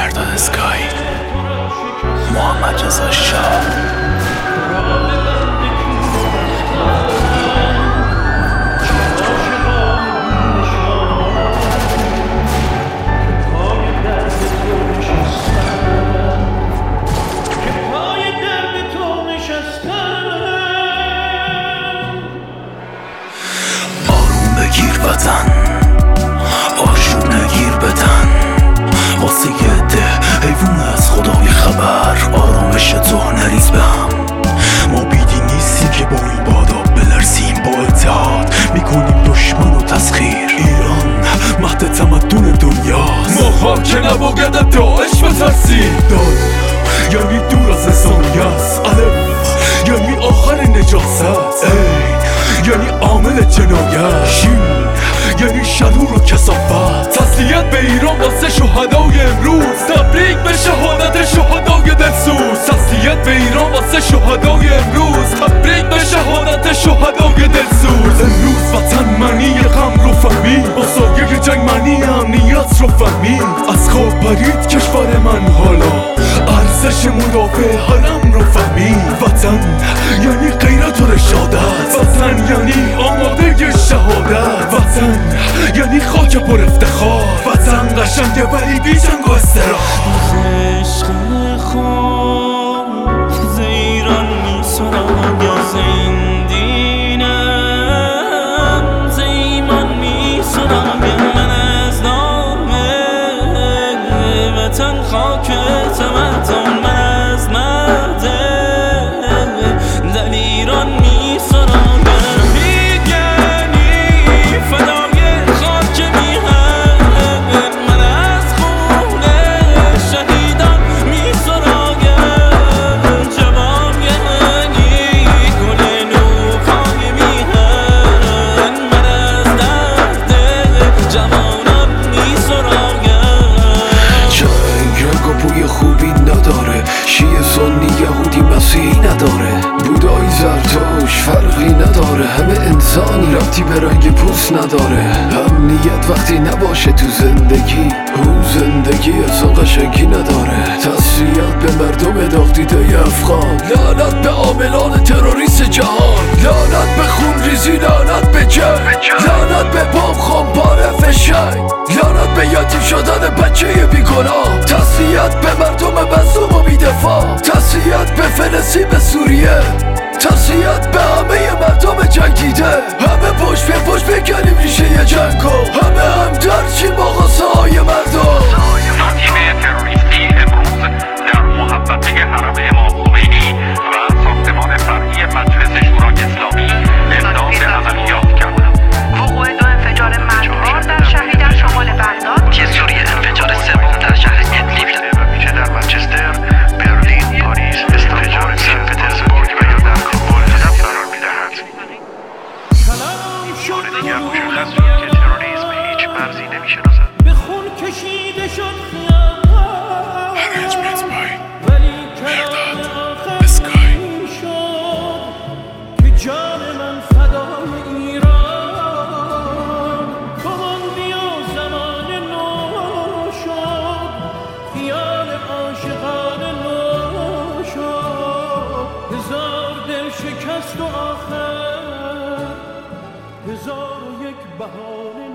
مرداد اسکای، محمد رضا شاه. بگیر وطن، آشوب نگیر بدن، واسه یه ده حیوون از خدای خبر. آرامش تو نریز به هم، ما بیدی نیستیم که با این بادا بلرزیم. با اتحاد میکنیم دشمن و تسخیر. ایران مهد تمدن دنیاست، ما که نباید داعش بترسیم. داد یعنی دور از انسانی است. الف یعنی آخر نجاست. یعنی عامل جنایت. شین یعنی شرور و کثافت. تسلیت به ایران واسه شهدای امروز، تبریک به شهادت شهدای دلسوز. تسلیت به ایران واسه شهدای امروز، تبریک به شهادت شهدای دلسوز. امروز وطن معنی غم رو فهمید، با سایه جنگ معنی امنیت رو فهمید. از خواب پرید کشور من حالا، ارزش مدافع حرم رو فهمید. وطن یعنی غیرت و رشادت، وطن یعنی آماده شهادت، وطن یعنی خاک پر افتخار. وطن قشنگه ولی بی جنگ و استراحت. عشق خود ز ایران می‌سراغ، ز این دینم ز ایمان می‌سراغ. من از نام وطن خاک تمدن، من از مهد دل ایران می‌سراغ. شیعه سنی یهودی مسیحی نداره، بودایی زرتوش فرقی نداره. همه انسانی ربطی به رنگ پوست نداره. امنیت وقتی نباشه تو زندگی، اون زندگی اصلا قشنگی نداره. تسلیت به مردم داغ دیده افغان، لعنت به عاملان تروریست جهان. لعنت به خون ریزی، لعنت به جنگ، لعنت به بام خمپاره فشنگ، لعنت به یتیم شدن بچه بیگناه. تسلیت به مردم مظلوم و بی‌دفاع، تسلیت به فلسطین، به سوریه، تسلیت به همه مردم جنگیده. همه پشت به پشت بکنیم ریشه جنگو، همه همدرد چیم با غصه های مردم. تیم تروریستی امروز در محوطه حرم امام خمینی و ساختمان فرعی مجلس شورای اسلامی اقدام به عملیات کرد. وقوع 2 انفجار مرگبار در شهری در شمال بغداد که سوری انفجار سوم در شهر ادلیب پیچه در منچستر، برلین، پاریس، استانبول، سن پترزبورگ و یا در کابل هدف قرار می‌دهد. بار دیگر مشخص شد که تروریسم هیچ مرزی نمی‌شناسد. به خون کشیده شد خیابان، ولی کلام آخر شد که جان من فدای ایران. کمان بیا زمان نو شد، خیال عاشقانه نو شد. هزار دل شکست و آخر 1001 بهانه